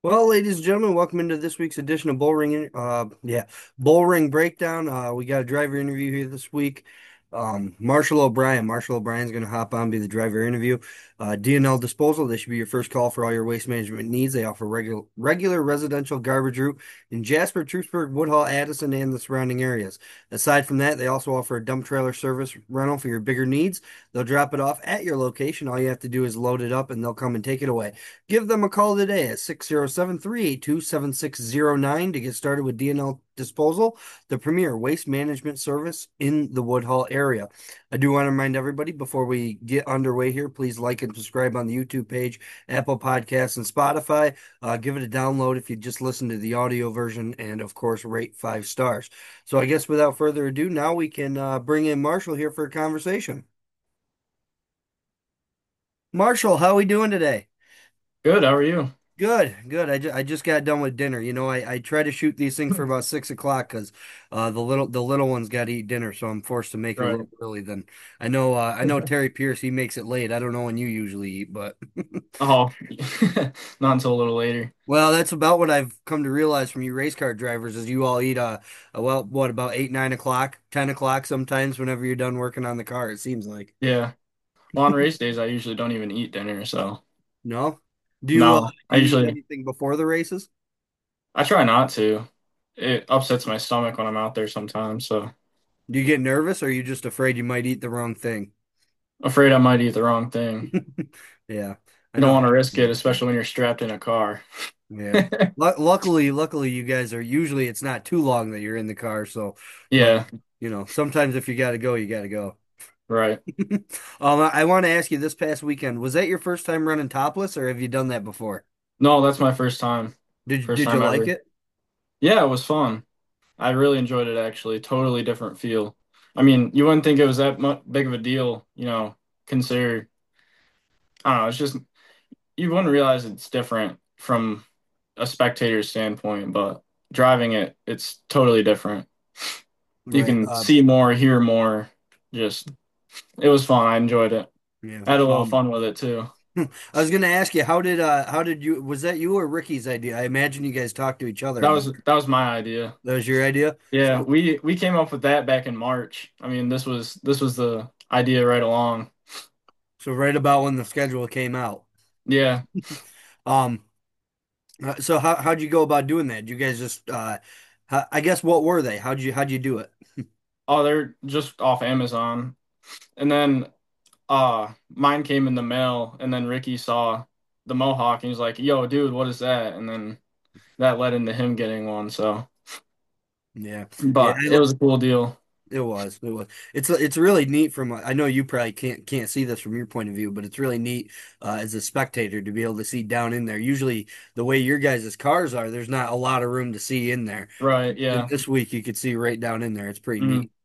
Well, ladies and gentlemen, welcome into this week's edition of Bull Ring Breakdown. We got a driver interview here this week. Marshall O'Brien. Marshall O'Brien's going to hop on, be the driver interview. D&L Disposal. They should be your first call for all your waste management needs. They offer regular residential garbage route in Jasper, Truthsburg, Woodhull, Addison, and the surrounding areas. Aside from that, they also offer a dump trailer service rental for your bigger needs. They'll drop it off at your location. All you have to do is load it up, and they'll come and take it away. Give them a call today at 607-382-7609 to get started with DNL Disposal, the premier waste management service in the Woodhull area. I do want to remind everybody before we get underway here, please like and subscribe on the YouTube page, Apple Podcasts, and Spotify. Give it a download if you just listen to the audio version, and of course, rate 5 stars. So I guess without further ado, now we can bring in Marshall here for a conversation. Marshall, how are we doing today? Good, how are you? Good, good. I just got done with dinner. I try to shoot these things for about 6 o'clock because the little ones got to eat dinner, so I'm forced to make it a Right. little early. Then I know Terry Pierce, he makes it late. I don't know when you usually eat, but Oh, not until a little later. well, that's about what I've come to realize from you race car drivers is you all eat well, what, about 8, 9 o'clock, 10 o'clock sometimes whenever you're done working on the car. It seems like. Yeah. Well, on race days, I usually don't even eat dinner, so No, do you no. do you eat anything before the races? I try not to. It upsets my stomach when I'm out there sometimes, so Do you get nervous or are you just afraid you might eat the wrong thing? afraid I might eat the wrong thing. Yeah, I You don't know. want to risk it, especially when you're strapped in a car. Yeah. Luckily, you guys are usually it's not too long that you're in the car. So, but Yeah, sometimes if you got to go, you got to go. right. I want to ask you this past weekend, was that your first time running topless, or have you done that before? No, that's my first time. Did First did you time like ever. it? Yeah, it was fun. I really enjoyed it actually. Totally different feel. I mean, you wouldn't think it was that much big of a deal, consider I don't know, it's just you wouldn't realize it's different from a spectator's standpoint, but driving it, it's totally different. You Right. can see more, hear more. Just it was fun. I enjoyed it. Yeah. I had a little fun with it too. I was gonna ask you, how did you was that you or Ricky's idea? I imagine you guys talked to each other That about was it. that was my idea. That was your idea? Yeah, So we came up with that back in March. I mean, this was the idea right along. so right about when the schedule came out. Yeah. Um, so how'd you go about doing that? Did you guys just I guess what were they? How'd you do it? Oh, they're just off Amazon. And then mine came in the mail and then Ricky saw the Mohawk and he's like, "Yo, dude, what is that?" And then that led into him getting one. So, Yeah. Yeah, but it was a cool deal. it was. It's really neat I know you probably can't see this from your point of view, but it's really neat as a spectator to be able to see down in there. Usually the way your guys' cars are, there's not a lot of room to see in there. Right, And yeah. this week you could see right down in there. It's pretty Mhm. neat.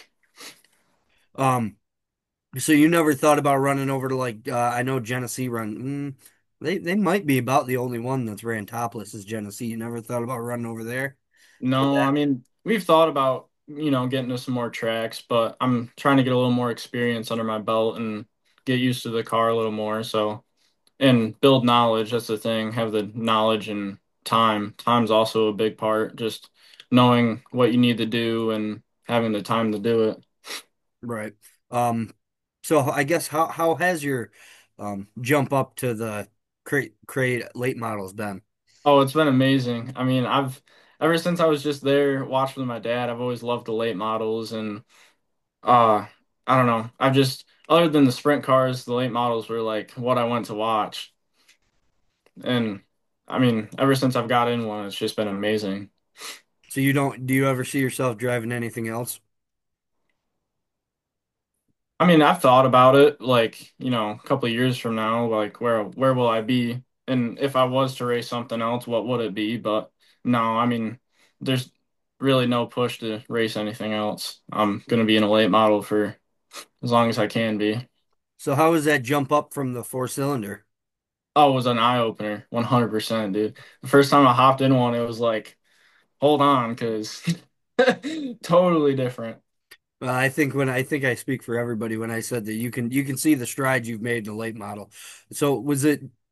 Um, so you never thought about running over to like I know Genesee run. They might be about the only one that's ran topless is Genesee. You never thought about running over there for No, that? I mean, we've thought about, getting to some more tracks, but I'm trying to get a little more experience under my belt and get used to the car a little more. So, and build knowledge, that's the thing, have the knowledge and time. Time's also a big part, just knowing what you need to do and having the time to do it. Right. Um, so I guess how has your jump up to the crate late models been? Oh, it's been amazing. I mean, I've ever since I was just there watching with my dad, I've always loved the late models and uh I don't know. I've just other than the sprint cars, the late models were like what I went to watch. And I mean, ever since I've got in one, it's just been amazing. So you don't do you ever see yourself driving anything else? I mean, I've thought about it like, a couple of years from now, like where will I be? And if I was to race something else, what would it be? But no, I mean, there's really no push to race anything else. I'm gonna be in a late model for as long as I can be. So how was that jump up from the four cylinder? Oh, it was an eye opener, 100%, dude. The first time I hopped in one, it was like, hold on, because totally different. I think I speak for everybody when I said that you can see the strides you've made in the late model. So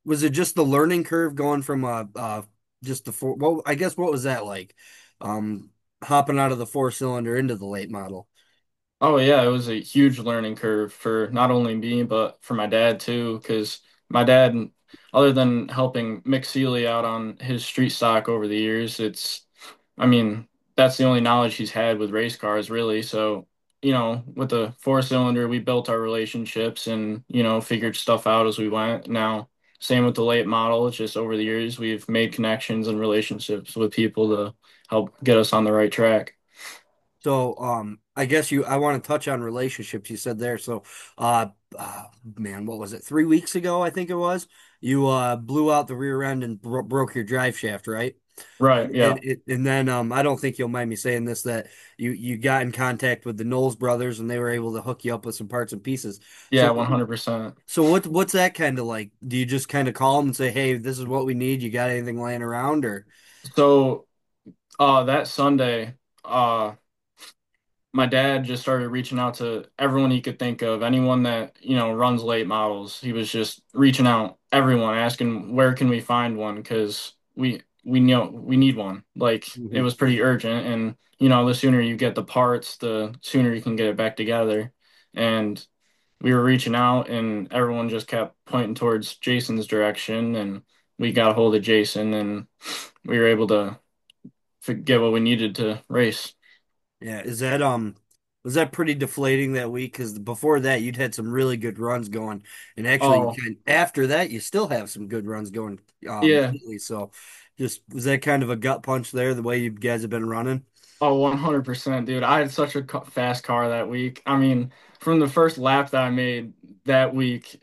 Was it just the learning curve going from just the four? Well, I guess what was that like? Um, Hopping out of the four cylinder into the late model. Oh yeah, it was a huge learning curve for not only me but for my dad too, because my dad, other than helping Mick Seeley out on his street stock over the years, I mean, that's the only knowledge he's had with race cars really. So, with the four cylinder, we built our relationships and, figured stuff out as we went. Now, same with the late model. It's just over the years we've made connections and relationships with people to help get us on the right track. So, I guess I want to touch on relationships you said there. So, uh, man, what was it? 3 weeks ago, I think it was. You blew out the rear end and broke your drive shaft, right? Right, yeah. And then I don't think you'll mind me saying this that you got in contact with the Knowles brothers and they were able to hook you up with some parts and pieces. Yeah, So, 100%. what's that kind of like? Do you just kind of call them and say, "Hey, this is what we need. You got anything laying around?" Or So, that Sunday, uh, my dad just started reaching out to everyone he could think of, anyone that, runs late models. He was just reaching out everyone, asking where can we find one because we know we need one. Like it Mhm. was pretty urgent, and the sooner you get the parts, the sooner you can get it back together. And we were reaching out, and everyone just kept pointing towards Jason's direction, and we got a hold of Jason, and we were able to get what we needed to race. Yeah, is that was that pretty deflating that week? Because before that, you'd had some really good runs going, and actually, Oh, after that, you still have some good runs going yeah. lately. So, just was that kind of a gut punch there, the way you guys have been running? Oh, 100%, dude. I had such a fast car that week. I mean, from the first lap that I made that week,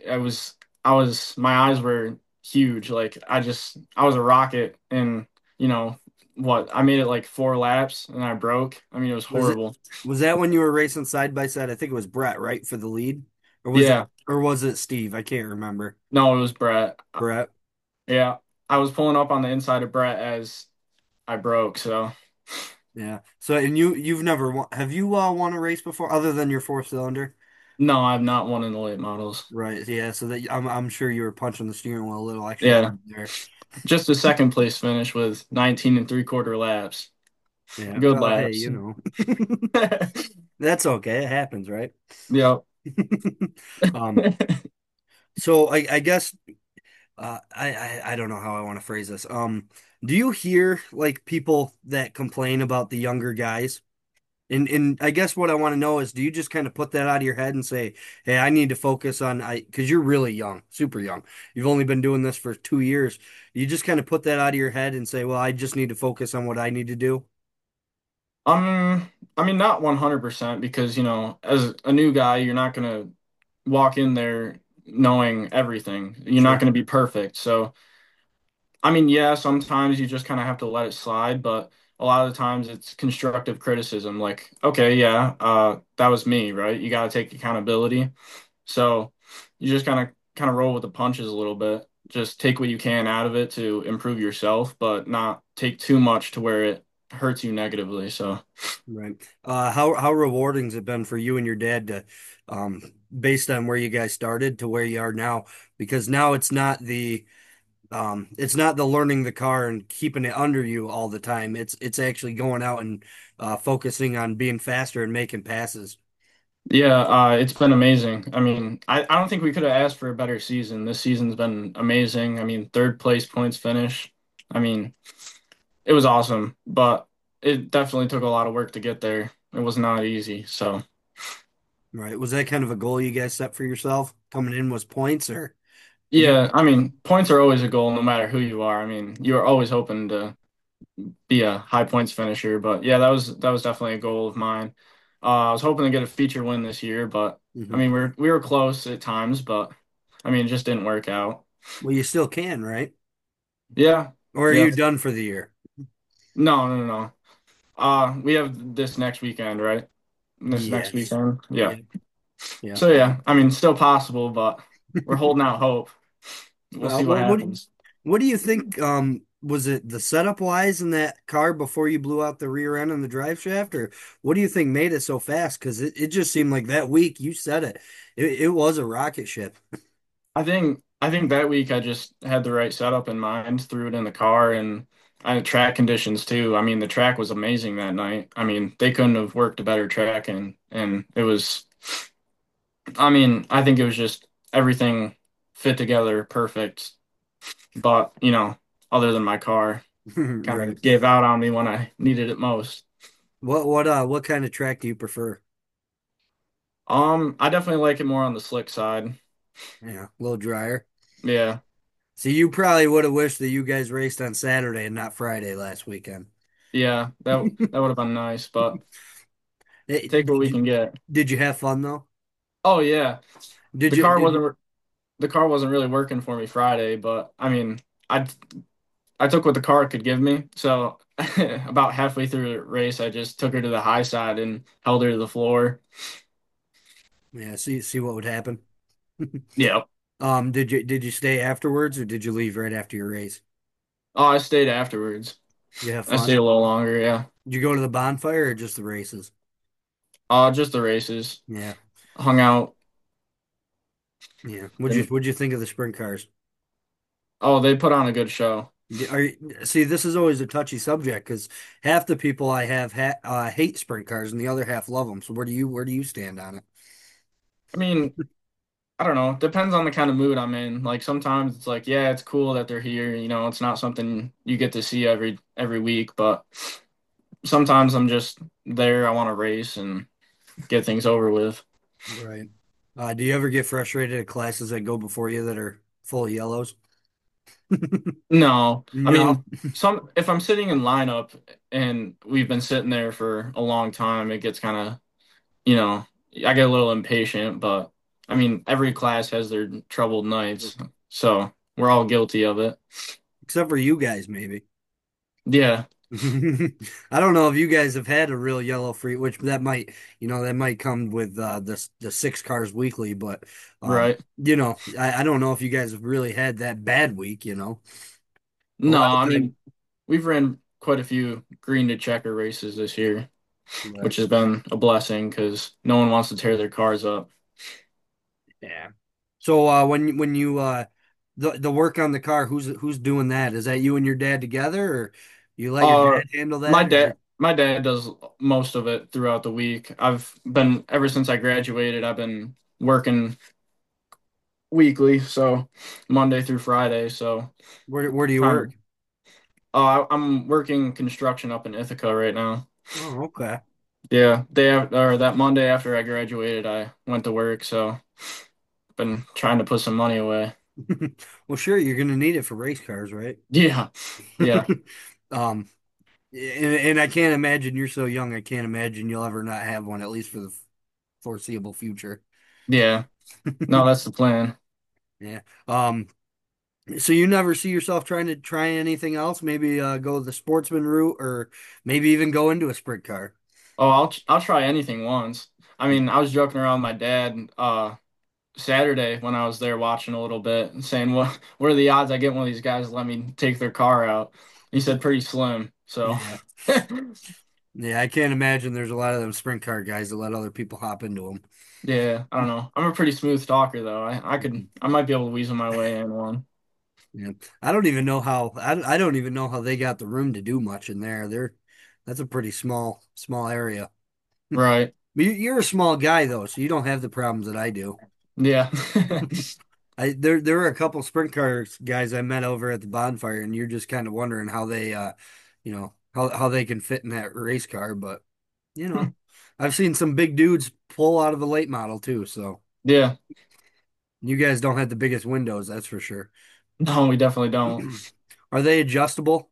my eyes were huge. Like, I was a rocket. And, you know, I made it like 4 laps and I broke. I mean, it was Was it horrible. was that when you were racing side by side? I think it was Brett, right, for the lead, Yeah. or was it Steve? I can't remember. No, it was Brett. Brett. Yeah. I was pulling up on the inside of Brett as I broke. So, Yeah. So, and you've never have you won a race before other than your four cylinder? no, I've not won in the late models. Right. Yeah. So that I'm sure you were punching the steering wheel a little extra Yeah. hard there. Just a second place finish with 19 and three-quarter laps. Yeah. Good Well, hey, laps. that's okay. It happens, right? Yep. Um. So I guess I don't know how I want to phrase this. Do you hear like people that complain about the younger guys? And I guess what I want to know is, do you just kind of put that out of your head and say, "Hey, I need to focus on because you're really young, super young. You've only been doing this for 2 years. You just kind of put that out of your head and say, well, I just need to focus on what I need to do." I mean, not 100% because, as a new guy, you're not going to walk in there knowing everything. You're not Sure. going to be perfect. So, I mean, yeah, sometimes you just kind of have to let it slide, but a lot of the times it's constructive criticism. Like, okay, yeah, that was me, right? You got to take accountability. So you just kind of roll with the punches a little bit. Just take what you can out of it to improve yourself, but not take too much to where it hurts you negatively. So Right. How rewarding has it been for you and your dad to, um, based on where you guys started to where you are now? Because now it's not the learning the car and keeping it under you all the time. It's actually going out and focusing on being faster and making passes. yeah, it's been amazing. I mean, I don't think we could have asked for a better season. This season's been amazing. I mean, third place points finish. I mean, it was awesome, but it definitely took a lot of work to get there. It was not easy. So Right. Was that kind of a goal you guys set for yourself coming in was points or did you? yeah, I mean, points are always a goal no matter who you are. I mean, you're always hoping to be a high points finisher. But yeah, that was definitely a goal of mine. I was hoping to get a feature win this year, but I Mhm. mean we were close at times, but I mean it just didn't work out. Well, you still can, right? Yeah, Or are yeah. you done for the year? No, no, no, no. We have this next weekend, right? This next Yes. weekend. Yeah. Yeah. Yeah. So yeah, I mean still possible, but we're holding out hope. We'll Well, see what happens. what do you think? Was it the setup wise in that car before you blew out the rear end and the drive shaft, or what do you think made it so fast? Because it just seemed like that week you said it was a rocket ship. I think that week I just had the right setup in mind, threw it in the car, and I had track conditions too. I mean, the track was amazing that night. I mean, they couldn't have worked a better track, and it was. I mean, I think it was just everything fit together perfect. But other than my car, kind Right. of gave out on me when I needed it most. What kind of track do you prefer? I definitely like it more on the slick side. Yeah, a little drier. Yeah, So you probably would have wished that you guys raced on Saturday and not Friday last weekend. yeah, that would have been nice, but take what Did we you can get. have fun though? Oh yeah, Did the you car did wasn't the car wasn't really working for me Friday, but I mean, I took what the car could give me. So about halfway through the race, I just took her to the high side and held her to the floor. yeah, see what would happen? Yeah. Did you stay afterwards or did you leave right after your race? Oh, I stayed afterwards. You have I stayed fun? a little longer. Yeah. Did you go to the bonfire or just the races? Just the races. Yeah, Hung out. yeah. And What'd you think of the sprint cars? oh, they put on a good show. See, this is always a touchy subject because half the people I have hate sprint cars and the other half love them. So where do you stand on it? I mean, I don't know. Depends on the kind of mood I'm in. Like sometimes it's like, yeah, it's cool that they're here. It's not something you get to see every week, but sometimes I'm just there. I want to race and get things over with. Right. Do you ever get frustrated at classes that go before you that are full of yellows? No, I No. mean, some if I'm sitting in lineup and we've been sitting there for a long time, it gets kind of, you know, I get a little impatient, but I mean, every class has their troubled nights, so we're all guilty of it. Except for you guys, maybe. Yeah, I don't know if you guys have had a real yellow free, which that might come with the six cars weekly, but right. I don't know if you guys have really had that bad week. A No, lot I of time, mean, we've ran quite a few green to checker races this year, right? which has been a blessing because no one wants to tear their cars up. Yeah. So when you the work on the car, who's doing that? Is that you and your dad together, or you let your Uh, dad handle my that, or dad, my dad does most of it throughout the week. I've been ever since I graduated, I've been working weekly, so Monday through Friday. So where do you trying to, work? I'm working construction up in Ithaca right now. Oh, okay. Yeah, or that Monday after I graduated, I went to work, so been trying to put some money away. Well, sure, you're gonna need it for race cars, right? Yeah, yeah, Um, and I can't imagine you're so young. I can't imagine you'll ever not have one, at least for the foreseeable future. yeah. No, that's the plan. Yeah. So you never see yourself trying to try anything else? Maybe go the sportsman route, or maybe even go into a sprint car. Oh, I'll try anything once. I mean, I was joking around with my dad Saturday when I was there watching a little bit and saying, what are the odds I get one of these guys to let me take their car out? He said pretty slim. So Yeah. Yeah, I can't imagine there's a lot of them sprint car guys that let other people hop into yeah, I don't know. I'm a pretty smooth talker though. them. I might be able to weasel my way in one. Yeah. I don't even know how they got the room to do much in there. That's a pretty small area. Right. But you're a small guy though, so you don't have the problems that I do. Yeah. There were a couple sprint car guys I met over at the bonfire, and you're just kind of wondering how they how they can fit in that race car. But you know, I've seen some big dudes pull out of the late model too. So Yeah. you guys don't have the biggest windows, that's for sure. No, we definitely don't. Are they adjustable?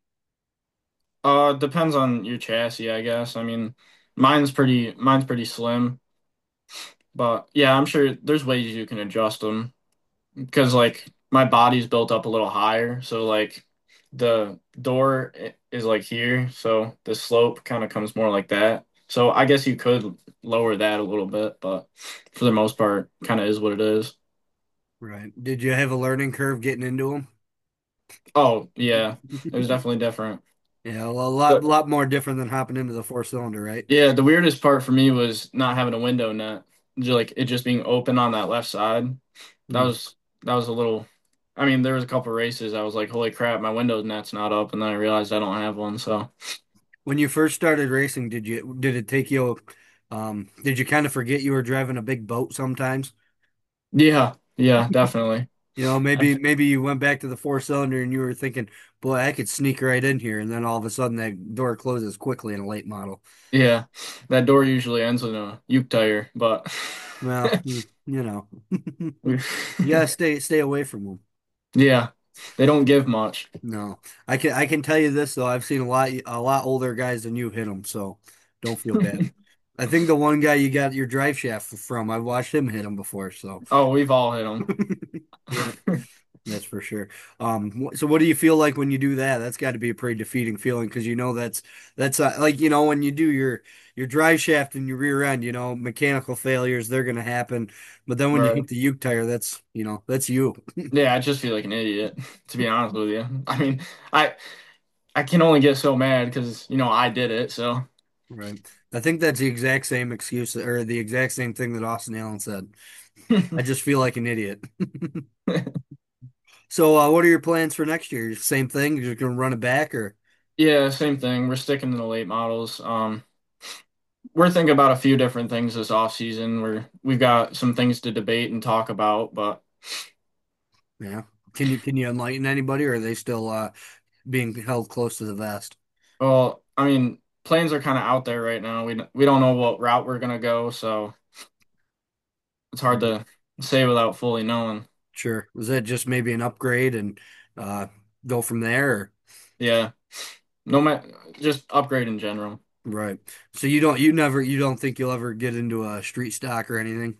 Depends on your chassis, I guess. I mean, mine's pretty slim, but yeah, I'm sure there's ways you can adjust them. Because like my body's built up a little higher, so like the door is like here, so the slope kind of comes more like that. So I guess you could lower that a little bit, but for the most part, kind of is what it is. Right. Did you have a learning curve getting into Oh yeah, it was them? definitely different. Yeah, well, But lot more different than hopping into the four cylinder, right? yeah, the weirdest part for me was not having a window net, like it just being open on that left side. That Hmm. was that was a little. I mean, there was a couple races. I was like, holy crap, my window net's not up, and then I realized I don't have one. So When you first started racing, did it take you did you kind of forget you were driving a big boat sometimes? yeah, yeah, definitely. You know, I, maybe you went back to the four cylinder and you were thinking, boy, I could sneak right in here, and then all of a sudden that door closes quickly in a late model. yeah, that door usually ends in a uke tire, but Well, you know, you gotta stay away from them. yeah, they don't give much. No, I can tell you this though. I've seen a lot older guys than you hit them, so don't feel bad. I think the one guy you got your drive shaft from, I watched him hit him before, so Oh, we've all hit them. yeah, that's for sure. So what do you feel like when you do that? That's got to be a pretty defeating feeling because you know that's like when you do your drive shaft and your rear end, mechanical failures they're gonna happen, but then when you Right. hit the Uke tire, that's you. Yeah, I just feel like an idiot, to be honest with you. I mean, I I can only get so mad because I did it. So Right. I think that's the exact same excuse or the exact same thing that Austin Allen said. I just feel like an idiot. So, what are your plans for next year? Same thing? You're just gonna run it back or? yeah, same thing. We're sticking to the late models. We're thinking about a few different things this off season. We've got some things to debate and talk about, but Yeah. Can you enlighten anybody, or are they still being held close to the vest? well, I mean, plans are kind of out there right now. We don't know what route we're gonna go, so it's hard Right. to say without fully knowing. Sure. Was that just maybe an upgrade and uh go from there? Or? Yeah, no matter just upgrade in general. Right. So you don't think you'll ever get into a street stock or anything?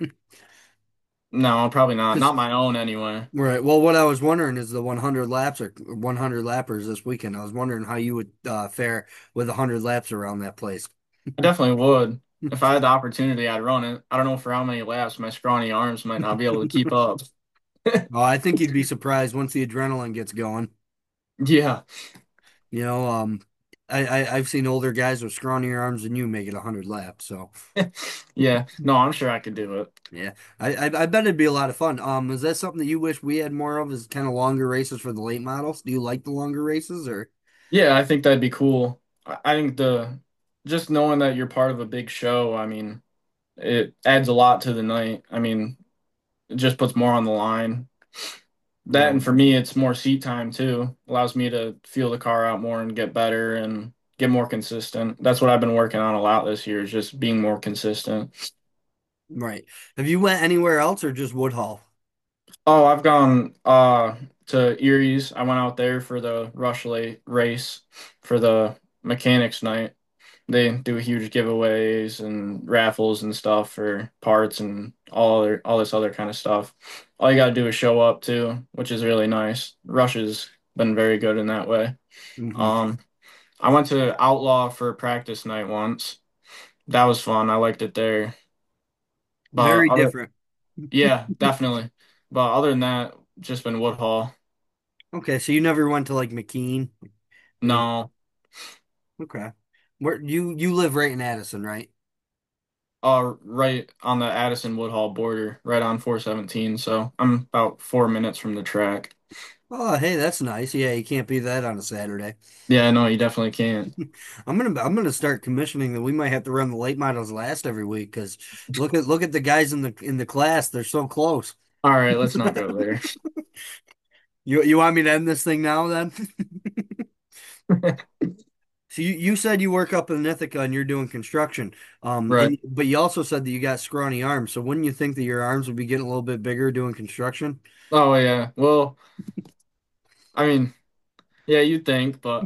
No, probably not. Because Not my own anyway. right. Well, what I was wondering is the 100 laps or 100 lappers this weekend. I was wondering how you would fare with 100 laps around that place. I definitely would. If I had the opportunity, I'd run it. I don't know for how many laps. My scrawny arms might not be able to keep up. Oh, I think you'd be surprised once the adrenaline gets going. Yeah. You know, I've seen older guys with scrawnier arms than you make it 100 laps. So Yeah. No, I'm sure I could do it. yeah, I bet it'd be a lot of fun. Is that something that you wish we had more of? Is kind of longer races for the late models? Do you like the longer races or? Yeah, I think that'd be cool. I think the just knowing that you're part of a big show, I mean, it adds a lot to the night. I mean, it just puts more on the line. That and Right. for me, it's more seat time too. Allows me to feel the car out more and get better and get more consistent. That's what I've been working on a lot this year, is just being more consistent. Right. Have you went anywhere else or just Woodhull? Oh, I've gone to Erie's. I went out there for the Rush Late race for the mechanics night. They do huge giveaways and raffles and stuff for parts and all this other kind of stuff. All you gotta do is show up too, which is really nice. Rush has been very good in that way. Hmm. Um, I went to Outlaw for practice night once. That was fun. I liked it there. But Very other, different. yeah, definitely. But other than that, just been Woodhall. Okay, so you never went to like McKean? Any- No, Okay. Where you live right in Addison, right? right on the Addison Woodhall border, right on 417. So I'm about 4 minutes from the track. Oh, hey, that's nice. Yeah, you can't beat that on a Saturday. Yeah, no, you definitely can't. I'm gonna start commissioning that. We might have to run the late models last every week because look at the guys in the class. They're so close. All right, let's not go there. You want me to end this thing now then? So you said you work up in Ithaca and you're doing construction. Right. But you also said that you got scrawny arms. So wouldn't you think that your arms would be getting a little bit bigger doing construction? Oh, yeah. Well, I mean, yeah, you'd think, but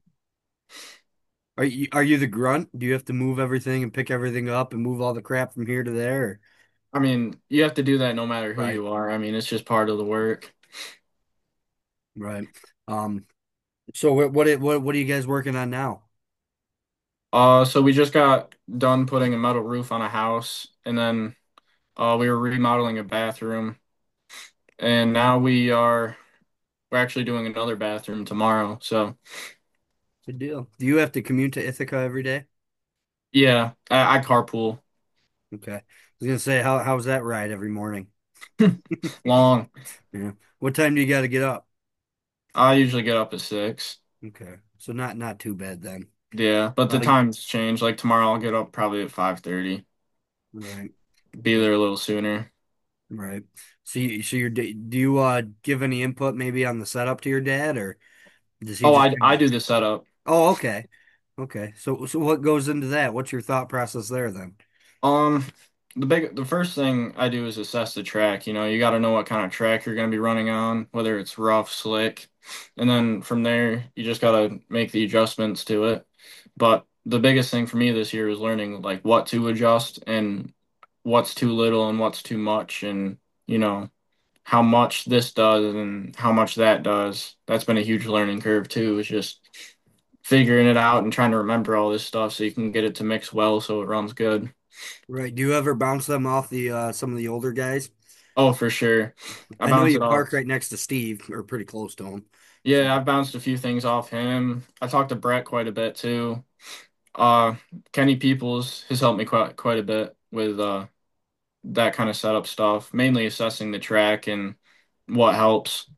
Are you the grunt? Do you have to move everything and pick everything up and move all the crap from here to there? I mean, you have to do that no matter who Right, you are. I mean, it's just part of the work. right. Um, so what are you guys working on now? So we just got done putting a metal roof on a house, and then we were remodeling a bathroom, and now we're actually doing another bathroom tomorrow. So Good deal. Do you have to commute to Ithaca every day? yeah, I carpool. Okay. I was gonna say how's that ride every morning? Long. Yeah. What time do you got to get up? I usually get up at 6. Okay. So not too bad then. Yeah, but the Uh, times change. Like tomorrow I'll get up probably at 5:30. right. Be there a little sooner. Right. So your do you give any input maybe on the setup to your dad, or does he Oh, just I kind of? do the setup. Oh, okay. Okay. So what goes into that? What's your thought process there then? Um, the first thing I do is assess the track. You know, you got to know what kind of track you're going to be running on, whether it's rough, slick, and then from there you just got to make the adjustments to it. But the biggest thing for me this year is learning like what to adjust and what's too little and what's too much, and you know how much this does and how much that does. That's been a huge learning curve too. It's just figuring it out and trying to remember all this stuff so you can get it to mix well so it runs good. Right. Do you ever bounce them off the some of the older guys? Oh, for sure. I I know bounce you it off. park right next to Steve, or pretty close to him. So, Yeah, I've bounced a few things off him. I talked to Brett quite a bit too. Uh, Kenny Peoples has helped me quite a bit with that kind of setup stuff, mainly assessing the track and what helps.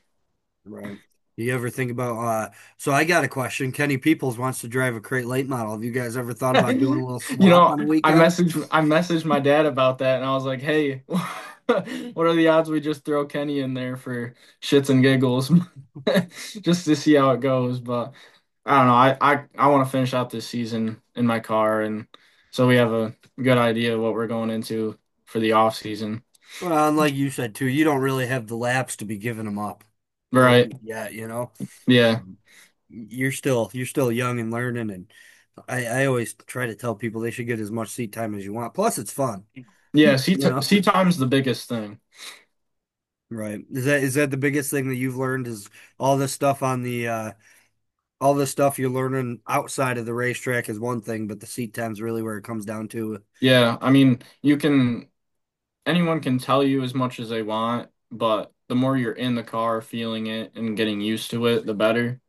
right. Do you ever think about so I got a question. Kenny Peoples wants to drive a crate late model. Have you guys ever thought about doing a little You swap know, on the weekend? I messaged my dad about that, and I was like, "Hey, what are the odds we just throw Kenny in there for shits and giggles, just to see how it goes?" But I don't know. I want to finish out this season in my car, and so we have a good idea of what we're going into for the off season. Well, and like you said too, you don't really have the laps to be giving them up Right? yet, you know. Yeah. You're still young and learning, and I always try to tell people they should get as much seat time as you want. Plus, it's fun, Yeah. you know. Seat time's the biggest thing. Right? Is that the biggest thing that you've learned is all this stuff on the all this stuff you're learning outside of the racetrack is one thing, but the seat time's really where it comes down to. Yeah. I mean, anyone can tell you as much as they want, but the more you're in the car, feeling it and getting used to it, the better.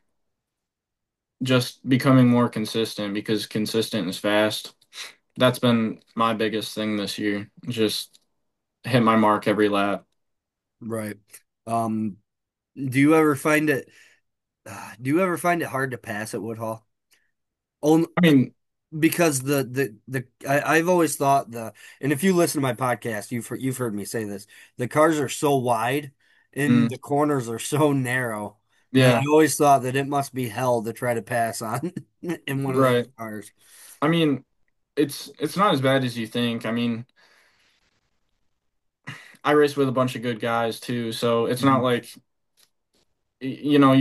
Just becoming more consistent because consistent is fast. That's been my biggest thing this year. Just hit my mark every lap. Right. Um, do you ever find it do you ever find it hard to pass at Woodhall? Only I mean, because I've always thought and if you listen to my podcast, you've heard me say this. The cars are so wide and mm, the corners are so narrow that I yeah, always thought that it must be hell to try to pass on in one of those right. cars. I mean, it's not as bad as you think. I mean, I race with a bunch of good guys too, so it's not Mhm. like you know,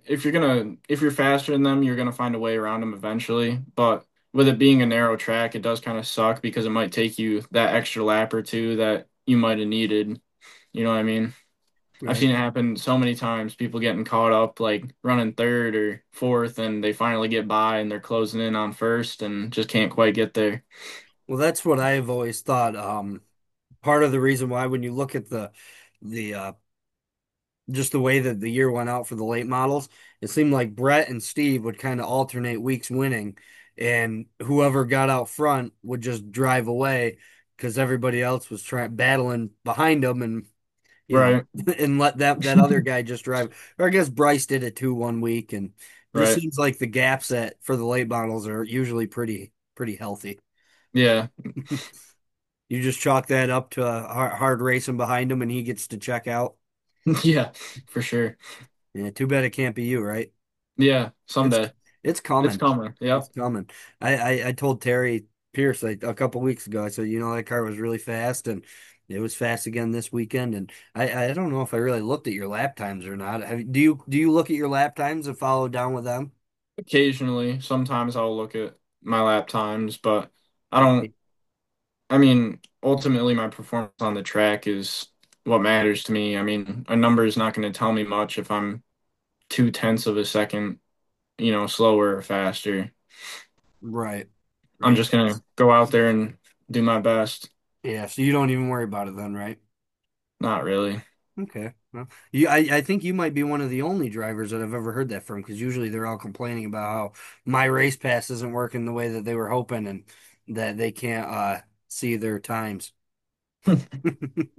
if you're faster than them, you're gonna find a way around them eventually. But with it being a narrow track, it does kind of suck because it might take you that extra lap or two that you might have needed. You know what I mean? I've Right. seen it happen so many times, people getting caught up like running third or fourth and they finally get by and they're closing in on first and just can't quite get there. Well, that's what I've always thought. Part of the reason why when you look at the just the way that the year went out for the late models, it seemed like Brett and Steve would kind of alternate weeks winning, and whoever got out front would just drive away because everybody else was trying battling behind them, and you know, Right, and let that other guy just drive. Or I guess Bryce did it too one week, and it just right. seems like the gaps at for the late models are usually pretty healthy. Yeah. You just chalk that up to hard racing behind him, and he gets to check out. Yeah, for sure. Yeah, too bad it can't be you, right? Yeah, It's someday. it's It's coming. coming. It's Yep. coming. I told Terry Pierce like a couple weeks ago. I said, that car was really fast, and it was fast again this weekend. And I don't know if I really looked at your lap times or not. Do you look at your lap times and follow down with them? Occasionally, sometimes I'll look at my lap times, but I don't, Right. I mean, ultimately my performance on the track is what matters to me. I mean, a number is not going to tell me much if I'm 2/10 of a second, slower or faster. Right. I'm Right. just going to go out there and do my best. Yeah. So you don't even worry about it then, right? Not really. Okay. Well, I think you might be one of the only drivers that I've ever heard that from because usually they're all complaining about how my race pass isn't working the way that they were hoping and that they can't see their times.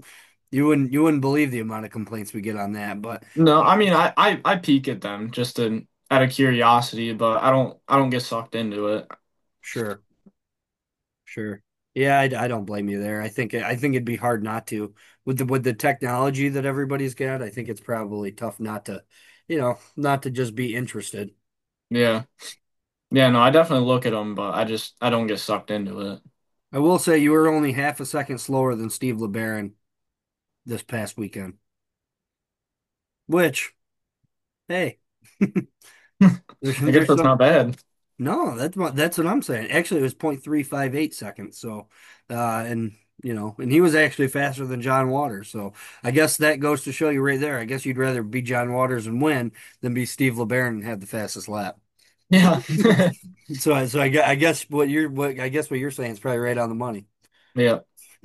You wouldn't believe the amount of complaints we get on that, but No, I mean I peek at them just to out of curiosity, but I don't get sucked into it. sure, sure. Yeah, I don't blame you there. I think it'd be hard not to with the technology that everybody's got. I think it's probably tough not to, not to just be interested. Yeah. Yeah, no, I definitely look at them, but I don't get sucked into it. I will say you were only half a second slower than Steve LeBaron this past weekend, which, hey, I guess there's that's some. not bad. No, that's what I'm saying. Actually, it was 0.358 seconds. So, and and he was actually faster than John Waters. So I guess that goes to show you right there. I guess you'd rather be John Waters and win than be Steve LeBaron and have the fastest lap. Yeah. I guess what you're saying is probably right on the money. Yeah.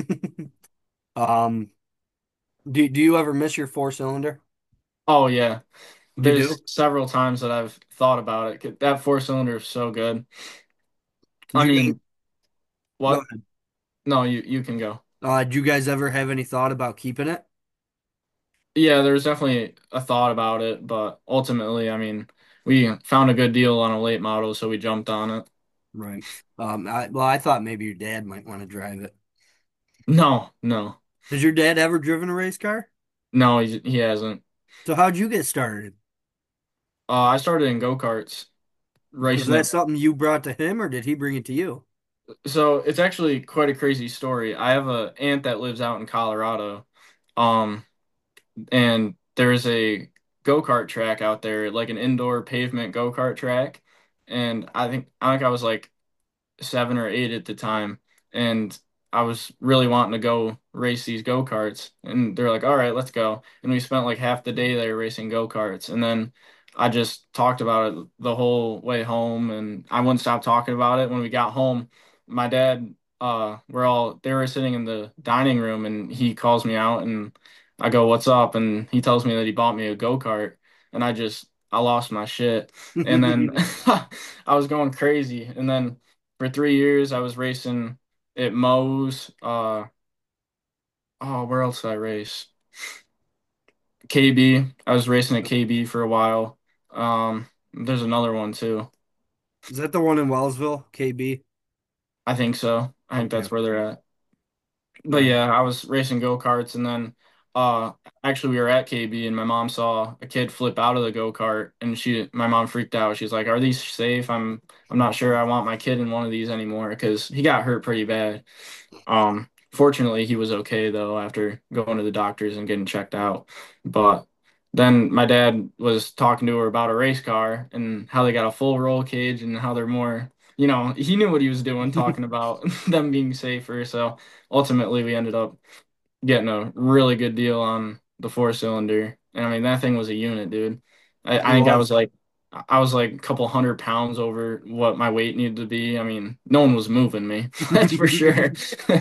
Um, do you ever miss your four cylinder? Oh yeah. You There's do? several times that I've thought about it. That four cylinder is so good. Did I you guys mean, go what? ahead? No, you can go. Did you guys ever have any thought about keeping it? Yeah, there's definitely a thought about it, but ultimately, I mean, we found a good deal on a late model, so we jumped on it. Right. I thought maybe your dad might want to drive it. No, no, Has your dad ever driven a race car? no, he hasn't. So how'd you get started? I started in go-karts, Was racing that it. something you brought to him or did he bring it to you? So it's actually quite a crazy story. I have a aunt that lives out in Colorado. Um, and there's a go-kart track out there, like an indoor pavement go-kart track. And I think I was like 7 or 8 at the time, and I was really wanting to go race these go-karts. And they're like, "All right, let's go." And we spent like half the day there racing go-karts. And then I just talked about it the whole way home, and I wouldn't stop talking about it. When we got home, my dad, they were sitting in the dining room, and he calls me out, and I go, "What's up?" And he tells me that he bought me a go-kart, and I lost my shit. And then I was going crazy. And then for 3 years, I was racing at Moe's. Oh, where else did I race? KB. I was racing at KB for a while. There's another one too. Is that the one in Wellsville, KB? I think so. I think Okay. that's where they're at. But All yeah, I was racing go-karts, and then uh actually we were at KB, and my mom saw a kid flip out of the go-kart, and my mom freaked out. She's like, "Are these safe? I'm not sure I want my kid in one of these anymore," because he got hurt pretty bad. Fortunately, he was okay though after going to the doctors and getting checked out. But then my dad was talking to her about a race car and how they got a full roll cage and how they're more, he knew what he was doing, right. talking about them being safer. So ultimately, we ended up getting a really good deal on the four cylinder. And I mean, that thing was a unit, dude. I It think was. I was like a couple 100 pounds over what my weight needed to be. I mean, no one was moving me, that's for sure.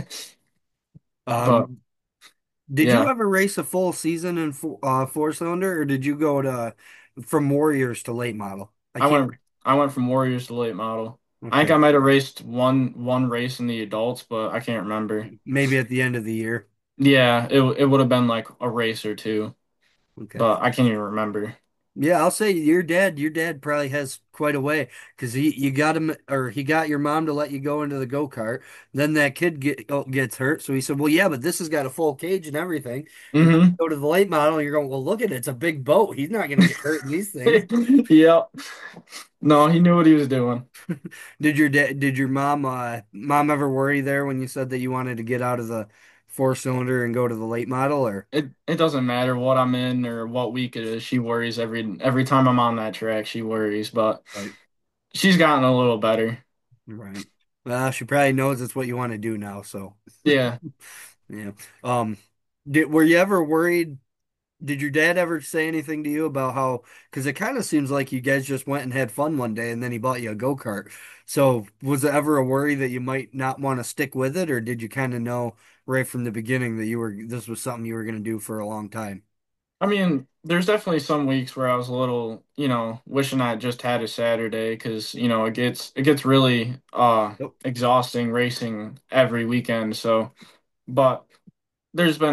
But Um, did you yeah, ever race a full season in four cylinder or did you go to from Warriors to late model? I I can't. went I went from Warriors to late model. I think Okay. I might have raced one race in the adults, but I can't remember. Maybe at the end of the year. Yeah, it would have been like a race or two, Okay. but I can't even remember. Yeah, I'll say your dad probably has quite a way because you got him or he got your mom to let you go into the go-kart. Then that kid gets hurt. So he said, well, yeah, but this has got a full cage and everything. And then Hmm. you go to the late model and you're going, well, look at it. It's a big boat. He's not going to get hurt in these things. Yep. No, he knew what he was doing. Did your mom ever worry there when you said that you wanted to get out of the four cylinder and go to the late model or? It doesn't matter what I'm in or what week it is. She worries every time I'm on that track. She worries, but Right. she's gotten a little better. Right. Well, she probably knows it's what you want to do now, so. Yeah. Yeah. Um, were you ever worried? Did your dad ever say anything to you about how, because it kind of seems like you guys just went and had fun one day and then he bought you a go-kart. So was there ever a worry that you might not want to stick with it, or did you kind of know right from the beginning that this was something you were going to do for a long time? I mean, there's definitely some weeks where I was a little, wishing I just had a Saturday because, it gets really Yep. exhausting racing every weekend. So, but there's been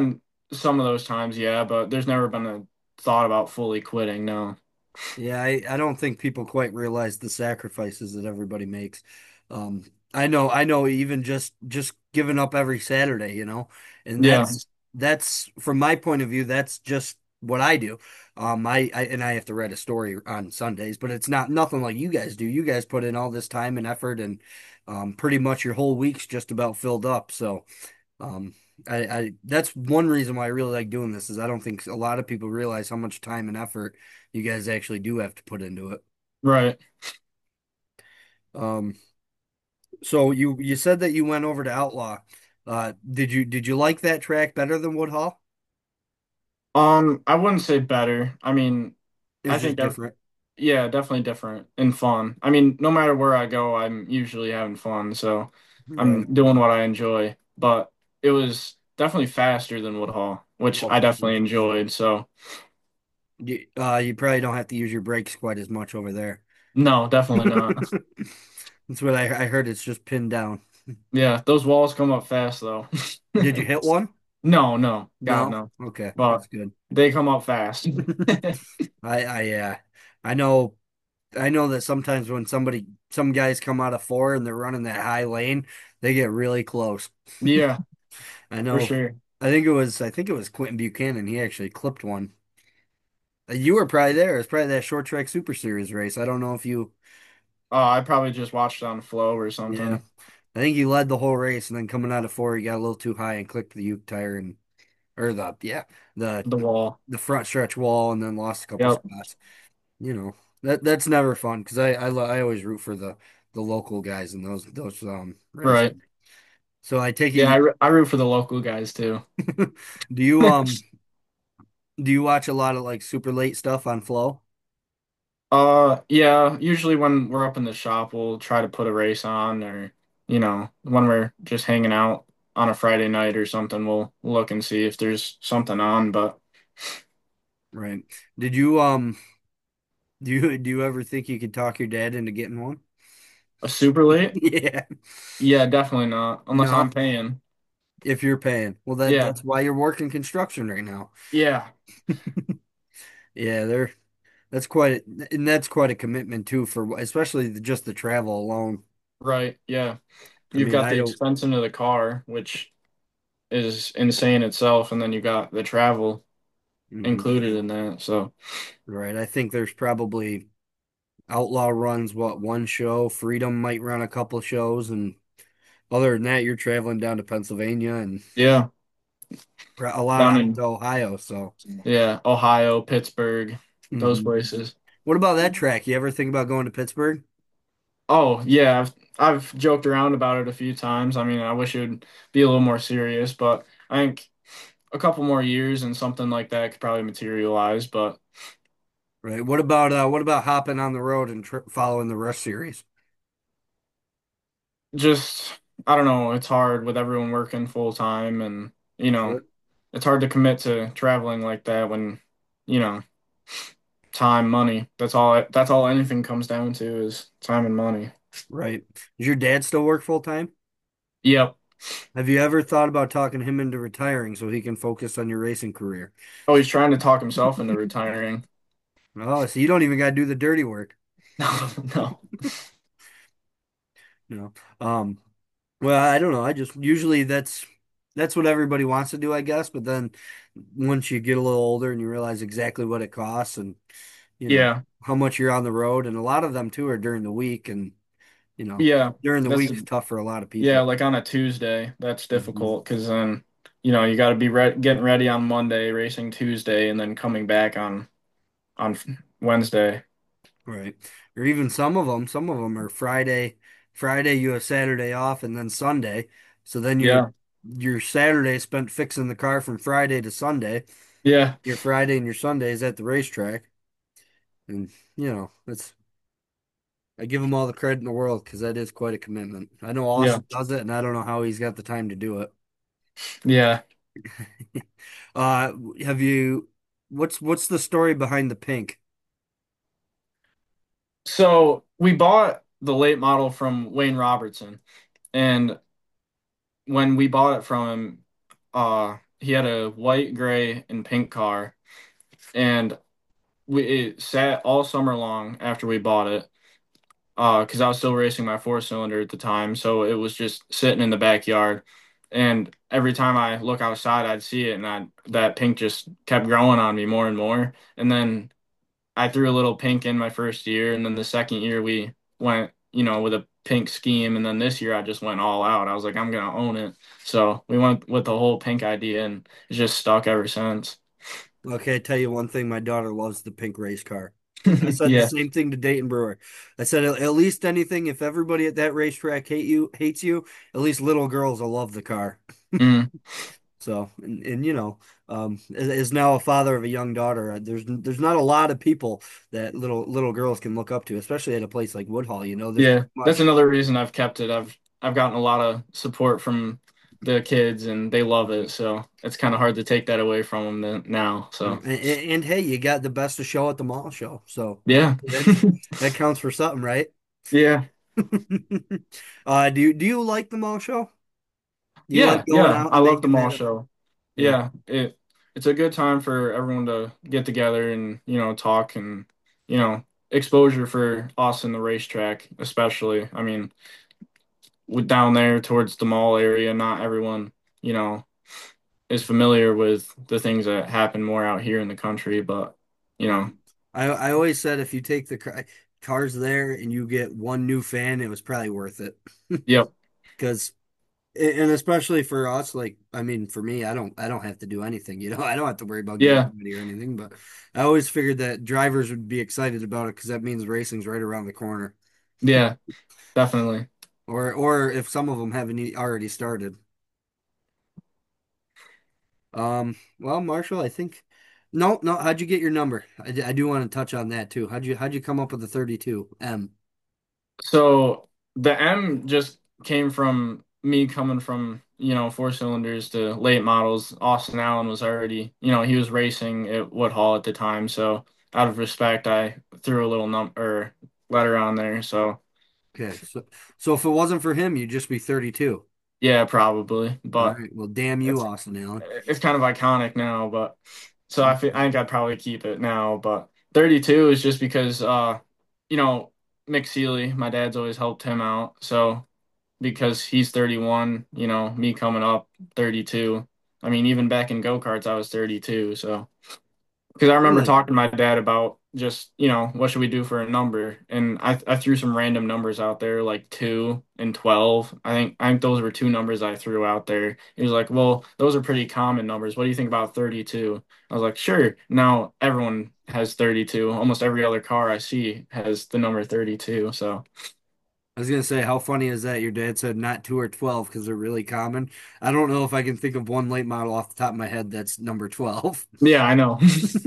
some of those times, yeah, but there's never been a thought about fully quitting, no. Yeah, I don't think people quite realize the sacrifices that everybody makes. Um, I know even just giving up every Saturday, and Yeah, that's from my point of view, that's just what I do. I have to write a story on Sundays, but it's not nothing like you guys do. You guys put in all this time and effort and pretty much your whole week's just about filled up. So um, I that's one reason why I really like doing this is I don't think a lot of people realize how much time and effort you guys actually do have to put into it. right. Um, so you said that you went over to Outlaw. Did you like that track better than Woodhall? I wouldn't say better. I mean, It I was think just that, different. yeah, definitely different and fun. I mean, no matter where I go, I'm usually having fun, so Right. I'm doing what I enjoy. But it was definitely faster than Woodhall, which Oh, I definitely yeah. enjoyed. So You probably don't have to use your brakes quite as much over there. no, definitely not. That's what I heard. It's just pinned down. Yeah, those walls come up fast though. Did you hit one? No, no, God No? no. Okay, But that's good. they come up fast. Yeah, I know. I know that sometimes when some guys come out of four and they're running that high lane, they get really close. Yeah, I for know. sure. I think it was Quentin Buchanan. He actually clipped one. You were probably there. It was probably that short track super series race. I don't know if you, I probably just watched it on Flow or yeah. something. I think he led the whole race and then coming out of four, he got a little too high and clipped the Uke tire and or the The wall. the front stretch wall and then lost a couple Yep. spots. You know, that's never fun because I always root for the local guys in those races. Right. So I take it Yeah, I root for the local guys too. do you watch a lot of like super late stuff on Flow? Yeah, usually when we're up in the shop, we'll try to put a race on or, when we're just hanging out on a Friday night or something, we'll look and see if there's something on, but Right. Did you ever think you could talk your dad into getting one? a super late? Yeah. Yeah, definitely not, unless I'm No, paying. if you're paying. Well, Yeah. that's why you're working construction right now. Yeah, Yeah, that's quite a commitment too for especially just the travel alone. right. Yeah. I You've mean, got I the don't. expense into the car, which is insane itself, and then you got the travel Mhm. included in that. So, Right. I think there's probably Outlaw runs one show, Freedom might run a couple shows, and other than that, you're traveling down to Pennsylvania and yeah, a lot down out in to Ohio. So, yeah, Ohio, Pittsburgh, those mhm. places. What about that track? You ever think about going to Pittsburgh? Oh, yeah, I've joked around about it a few times. I mean, I wish it would be a little more serious, but I think a couple more years and something like that could probably materialize, but Right. What about hopping on the road and following the Rush series? just I don't know, it's hard with everyone working full time and, Is it? it's hard to commit to traveling like that when, you know, time, money. That's all anything comes down to is time and money. Right. Does your dad still work full time? Yep. Have you ever thought about talking him into retiring so he can focus on your racing career? Oh, he's trying to talk himself into retiring. Oh, so you don't even got to do the dirty work. No, no. No. Well, I don't know. I just usually that's what everybody wants to do, I guess. But then once you get a little older and you realize exactly what it costs and Yeah. how much you're on the road, and a lot of them too are during the week, and you know Yeah. during the That's week's tough for a lot of Yeah, people. like on a Tuesday, that's Mhm. difficult because then, you got to be getting ready on Monday, racing Tuesday, and then coming back on Wednesday. Right. Or even some of them are Friday you have Saturday off and then Sunday. So then Yeah. your Saturday spent fixing the car from Friday to Sunday. Yeah. Your Friday and your Sunday is at the racetrack. And it's I give him all the credit in the world because that is quite a commitment. I know Yeah. Austin does it and I don't know how he's got the time to do it. Yeah. Uh have you what's the story behind the pink? So we bought the late model from Wayne Robertson, and when we bought it from him, he had a white, gray, and pink car, and it sat all summer long after we bought it. Because I was still racing my four cylinder at the time, so it was just sitting in the backyard. And every time I look outside, I'd see it, and that pink just kept growing on me more and more. And then I threw a little pink in my first year, and then the second year we went, with a pink scheme, and then this year I just went all out. I was like, I'm gonna own it. So we went with the whole pink idea, and it's just stuck ever since. Okay, I tell you one thing, my daughter loves the pink race car. I said the Yeah. same thing to Dayton Brewer. I said at least anything, if everybody at that racetrack hates you, at least little girls will love the car. Mm. So, and as now a father of a young daughter, there's not a lot of people that little girls can look up to, especially at a place like Woodhall. There's not Yeah. That's much. another reason I've kept it. I've gotten a lot of support from the kids, and they love it. So it's kind of hard to take that away from them now. So And hey, you got the best of show at the mall show, so yeah. that's that counts for something, right? Yeah. Do you like the mall show? Do you like Yeah, going yeah, out I and love the making mall that? show. Yeah. Yeah, it's a good time for everyone to get together and, talk and, you know, exposure for us in the racetrack, especially. I mean, with down there towards the mall area, not everyone, you know, is familiar with the things that happen more out here in the country, but, you know, I always said if you take the cars there and you get one new fan, it was probably worth it. yep, Because and especially for us, like I mean, for me, I don't have to do anything. I don't have to worry about getting yeah, ready or anything. But I always figured that drivers would be excited about it because that means racing's right around the corner. yeah, definitely. Or if some of them haven't already started. Well, Marshall, I think no, no. How'd you get your number? I do want to touch on that too. How'd you come up with the 32 M? So the M just came from me coming from, four cylinders to late models. Austin Allen was already, he was racing at Woodhall at the time. So out of respect, I threw a little number letter on there. So Okay, so if it wasn't for him, you'd just be 32. yeah, probably. All But right. Well, damn you, it's Austin Allen. it's kind of iconic now. But so I think I'd probably keep it now. But 32 is just because you know, Mick Seeley, my dad's always helped him out. So because he's 31, me coming up 32. I mean, even back in go-karts, I was 32. So, because I remember Really? talking to my dad about just, what should we do for a number? And I threw some random numbers out there, like 2 and 12. I think those were two numbers I threw out there. He was like, well, those are pretty common numbers. What do you think about 32? I was like, sure. Now everyone has 32. Almost every other car I see has the number 32. So, I was gonna say, how funny is that? Your dad said not 2 or 12 because they're really common. I don't know if I can think of one late model off the top of my head that's number 12. yeah, I know.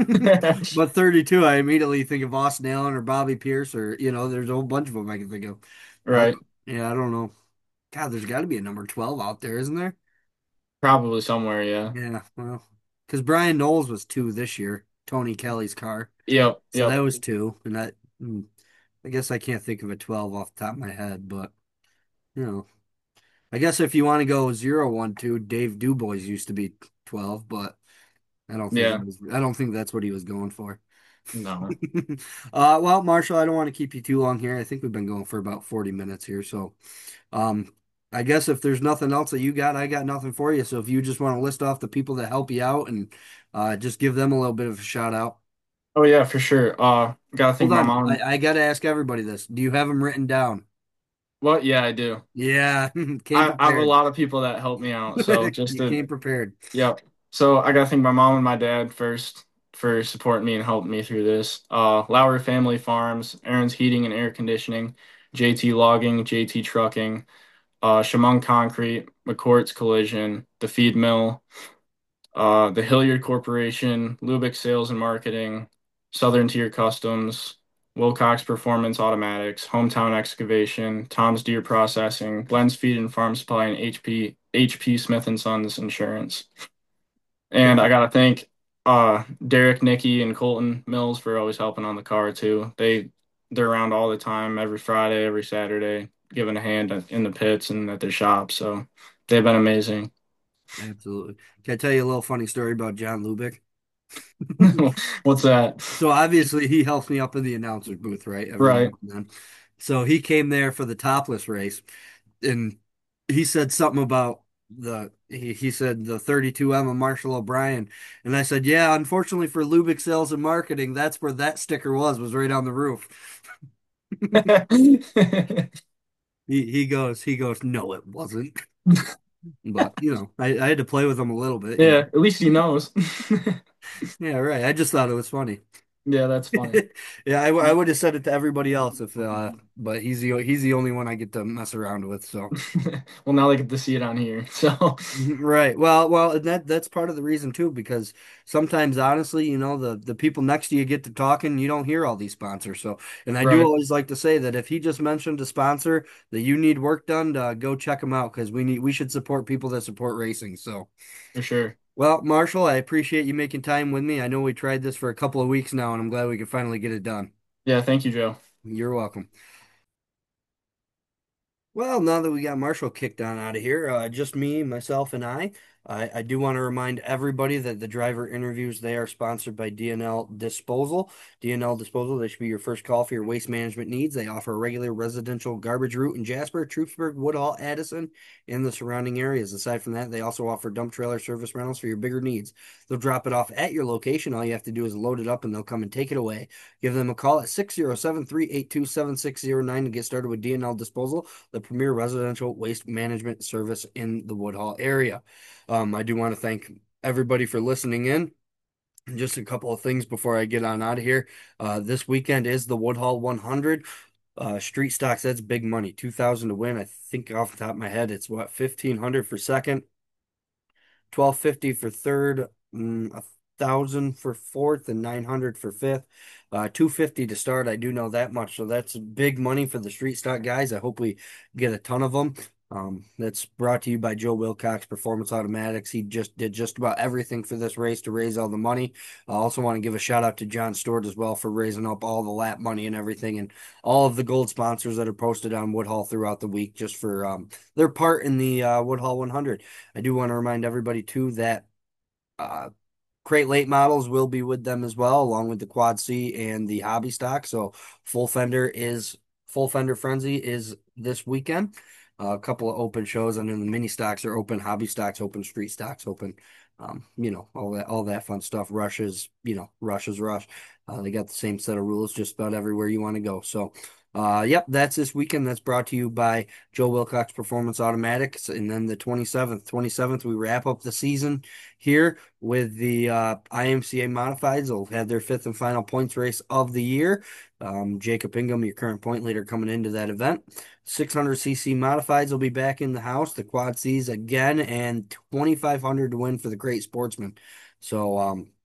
But 32, I immediately think of Austin Allen or Bobby Pierce or there's a whole bunch of them I can think of. Uh, Right. yeah, I don't know. God, there's got to be a number 12 out there, isn't there? Probably somewhere, yeah. Yeah, well, because Brian Knowles was 2 this year, Tony Kelly's car. Yep, So that yep. was 2, and I guess I can't think of a 12 off the top of my head, but you know, I guess if you want to go 0, 1, 2, Dave Dubois used to be 12, but Yeah. I don't think that's what he was going for. No. Well, Marshall, I don't want to keep you too long here. I think we've been going for about 40 minutes here, so um, I guess if there's nothing else that you got, I got nothing for you. So if you just want to list off the people that help you out and just give them a little bit of a shout out. Oh yeah, for sure. Gotta Hold think my on, mom. I got to ask everybody this. Do you have them written down? What? Yeah, I do. Yeah, came I have a prepared. lot of people that help me out. So just You to, came prepared. yep. So I gotta thank my mom and my dad first for supporting me and helping me through this. Lowry Family Farms, Aaron's Heating and Air Conditioning, JT Logging, JT Trucking, Shamong Concrete, McCourt's Collision, the Feed Mill, the Hilliard Corporation, Lubick Sales and Marketing, Southern Tier Customs, Wilcox Performance Automatics, Hometown Excavation, Tom's Deer Processing, Glenn's Feed and Farm Supply, and HP Smith and Sons Insurance. And I Okay. gotta thank Derek, Nikki, and Colton Mills for always helping on the car too. They're around all the time, every Friday, every Saturday, giving a hand in the pits and at their shop. So they've been amazing. Absolutely. Can I tell you a little funny story about John Lubick? What's that? So obviously he helps me up in the announcer's booth, right? Every now Right. and then. So he came there for the topless race and he said something about he said the 32M of Marshall O'Brien. And I said, yeah, unfortunately for Lubick sales and marketing, that's where that sticker was right on the roof. He goes, no, it wasn't. But I had to play with him a little bit. Yeah, at least he knows. Yeah, right. I just thought it was funny. Yeah, that's funny. Yeah, I would have said it to everybody else if but he's the only one I get to mess around with, so. Well, now they get to see it on here. So, Mhm. Right. Well, and that's part of the reason too, because sometimes, honestly, the people next to you get to talking, you don't hear all these sponsors. So, and I do right, always like to say that if he just mentioned a sponsor that you need work done, go check him out because we should support people that support racing. So, for sure. well, Marshall, I appreciate you making time with me. I know we tried this for a couple of weeks now, and I'm glad we could finally get it done. Yeah, thank you, Joe. You're welcome. Well, now that we got Marshall kicked on out of here, just me, myself, and I do want to remind everybody that the driver interviews, they are sponsored by DNL Disposal. DNL Disposal, they should be your first call for your waste management needs. They offer a regular residential garbage route in Jasper, Troopsburg, Woodhall, Addison, and the surrounding areas. Aside from that, they also offer dump trailer service rentals for your bigger needs. They'll drop it off at your location. All you have to do is load it up and they'll come and take it away. Give them a call at 607-382-7609 to get started with DNL Disposal, the premier residential waste management service in the Woodhall area. I do want to thank everybody for listening in. Just a couple of things before I get on out of here. This weekend is the Woodhall 100. Street stocks, that's big money. 2,000 to win. I think off the top of my head, it's what, 1,500 for second, 1,250 for third, 1,000 for fourth, and 900 for fifth. 250 to start. I do know that much, so that's big money for the street stock guys. I hope we get a ton of them. That's brought to you by Joe Wilcox Performance Automatics. He just did just about everything for this race to raise all the money. I also want to give a shout out to John Stewart as well for raising up all the lap money and everything, and all of the gold sponsors that are posted on Woodhall throughout the week just for their part in the Woodhall 100. I do want to remind everybody too that uh, Crate Late models will be with them as well, along with the Quad C and the Hobby stock. So Full Fender Frenzy is this weekend. A couple of open shows, and then the mini stocks are open, hobby stocks open, street stocks open. All that fun stuff. Rushes rush. They got the same set of rules just about everywhere you want to go. So, yep, that's this weekend. That's brought to you by Joe Wilcox Performance Automatics, and then the 27th, we wrap up the season here with the IMCA Modifieds. They'll have their fifth and final points race of the year. Jacob Ingham, your current point leader, coming into that event. 600cc Modifieds will be back in the house. The Quad Cs again, and 2,500 to win for the Great Sportsman. So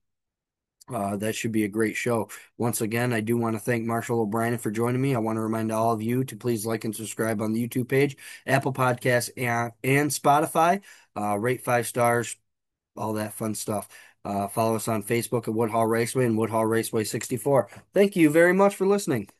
that should be a great show. Once again, I do want to thank Marshall O'Brien for joining me. I want to remind all of you to please like and subscribe on the YouTube page, Apple Podcasts, and Spotify. Rate 5 stars, all that fun stuff. Follow us on Facebook at Woodhall Raceway and Woodhall Raceway 64. Thank you very much for listening.